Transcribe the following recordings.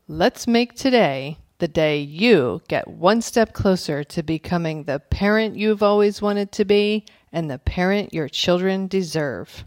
Let's make today the day you get one step closer to becoming the parent you've always wanted to be and the parent your children deserve.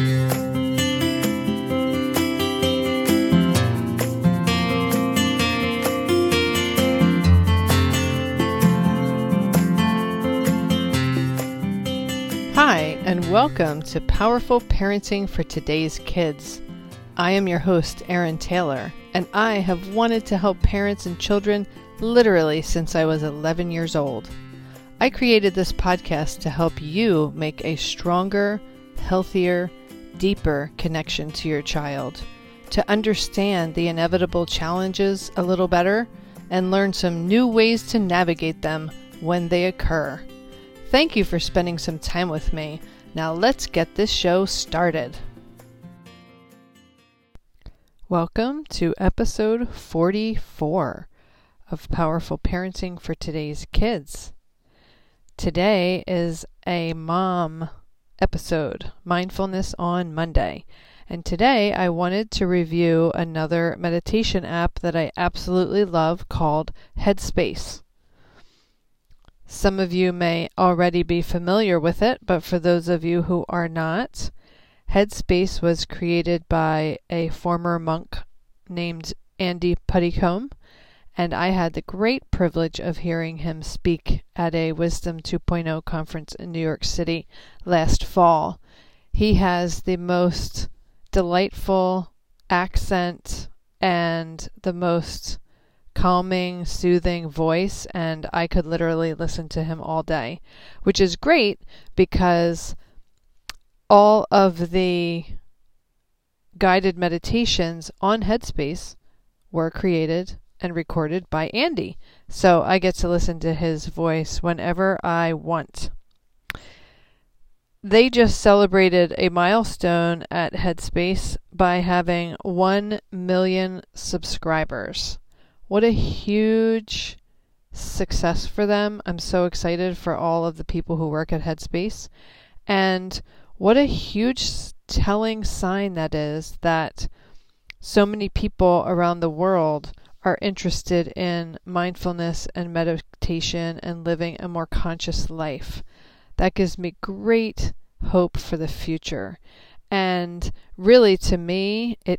Hi, and welcome to Powerful Parenting for Today's Kids. I am your host, Erin Taylor, and I have wanted to help parents and children literally since I was 11 years old. I created this podcast to help you make a stronger, healthier, deeper connection to your child, to understand the inevitable challenges a little better, and learn some new ways to navigate them when they occur. Thank you for spending some time with me. Now let's get this show started. Welcome to episode 44 of Powerful Parenting for Today's Kids. Today is a mom episode, Mindfulness on Monday. And today I wanted to review another meditation app that I absolutely love called Headspace. Some of you may already be familiar with it, but for those of you who are not, Headspace was created by a former monk named Andy Puddicombe, and I had the great privilege of hearing him speak at a Wisdom 2.0 conference in New York City last fall. He has the most delightful accent and the most calming, soothing voice, and I could literally listen to him all day, which is great because all of the guided meditations on Headspace were created and recorded by Andy. So I get to listen to his voice whenever I want. They just celebrated a milestone at Headspace by having 1 million subscribers. What a huge success for them. I'm so excited for all of the people who work at Headspace. And what a huge telling sign that is that so many people around the world are interested in mindfulness and meditation and living a more conscious life. That gives me great hope for the future. And really, to me, it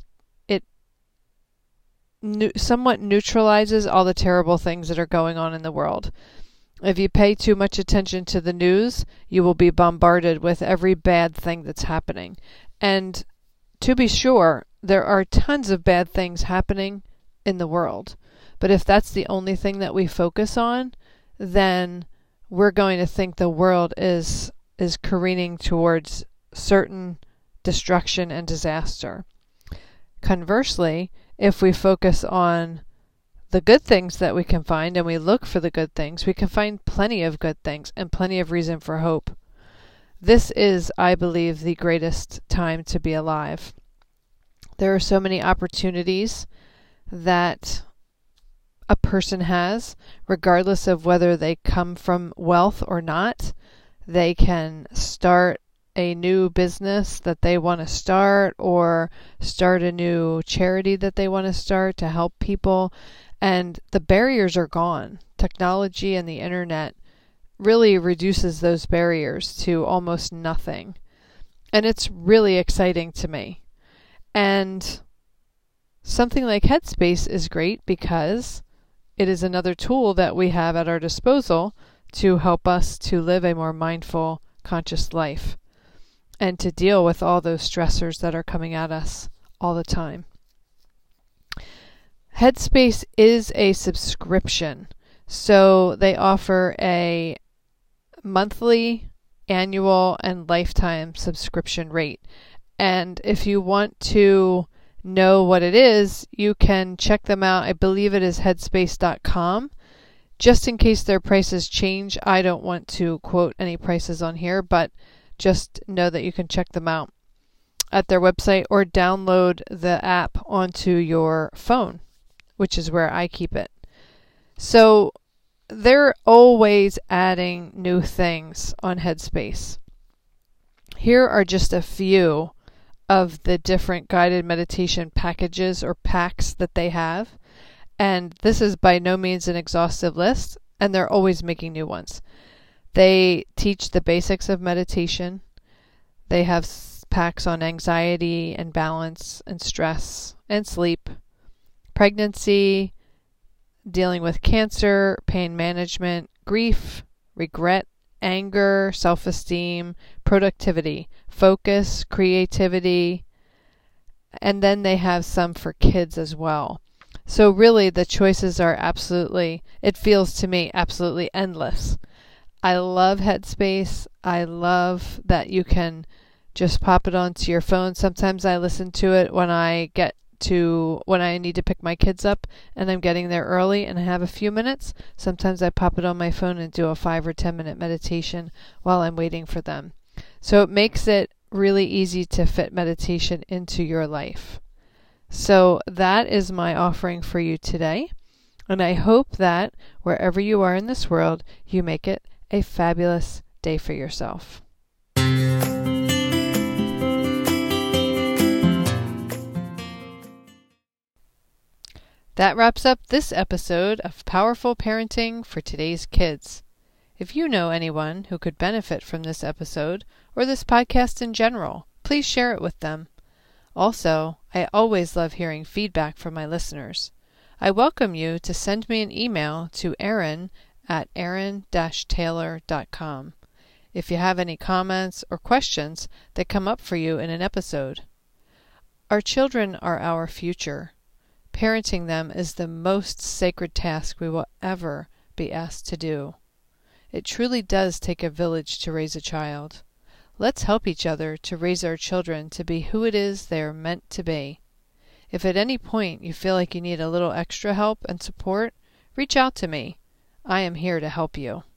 somewhat neutralizes all the terrible things that are going on in the world. If you pay too much attention to the news, you will be bombarded with every bad thing that's happening. And to be sure, there are tons of bad things happening in the world. But if that's the only thing that we focus on, then we're going to think the world is careening towards certain destruction and disaster. Conversely, if we focus on the good things that we can find and we look for the good things, we can find plenty of good things and plenty of reason for hope. This is, I believe, the greatest time to be alive. There are so many opportunities that a person has, regardless of whether they come from wealth or not. They can start a new business that they want to start, or start a new charity that they want to start to help people. And the barriers are gone. Technology and the internet really reduces those barriers to almost nothing. And it's really exciting to me. And something like Headspace is great because it is another tool that we have at our disposal to help us to live a more mindful, conscious life and to deal with all those stressors that are coming at us all the time. Headspace is a subscription, so they offer a monthly, annual, and lifetime subscription rate. And if you want to know what it is, you can check them out. I believe it is headspace.com. Just in case their prices change, I don't want to quote any prices on here, but just know that you can check them out at their website or download the app onto your phone, which is where I keep it. So they're always adding new things on Headspace. Here are just a few of the different guided meditation packages or packs that they have. And this is by no means an exhaustive list, and they're always making new ones. They teach the basics of meditation. They have packs on anxiety and balance and stress and sleep, pregnancy, dealing with cancer, pain management, grief, regret, anger, self-esteem, productivity, focus, creativity, and then they have some for kids as well. So really the choices are absolutely, it feels to me, absolutely endless. I love Headspace. I love that you can just pop it onto your phone. Sometimes I listen to it when I need to pick my kids up and I'm getting there early and I have a few minutes. Sometimes I pop it on my phone and do a 5 or 10 minute meditation while I'm waiting for them. So it makes it really easy to fit meditation into your life. So that is my offering for you today. And I hope that wherever you are in this world, you make it a fabulous day for yourself. That wraps up this episode of Powerful Parenting for Today's Kids. If you know anyone who could benefit from this episode or this podcast in general, please share it with them. Also, I always love hearing feedback from my listeners. I welcome you to send me an email to erin@erin-taylor.com if you have any comments or questions that come up for you in an episode. Our children are our future. Parenting them is the most sacred task we will ever be asked to do. It truly does take a village to raise a child. Let's help each other to raise our children to be who it is they are meant to be. If at any point you feel like you need a little extra help and support, reach out to me. I am here to help you.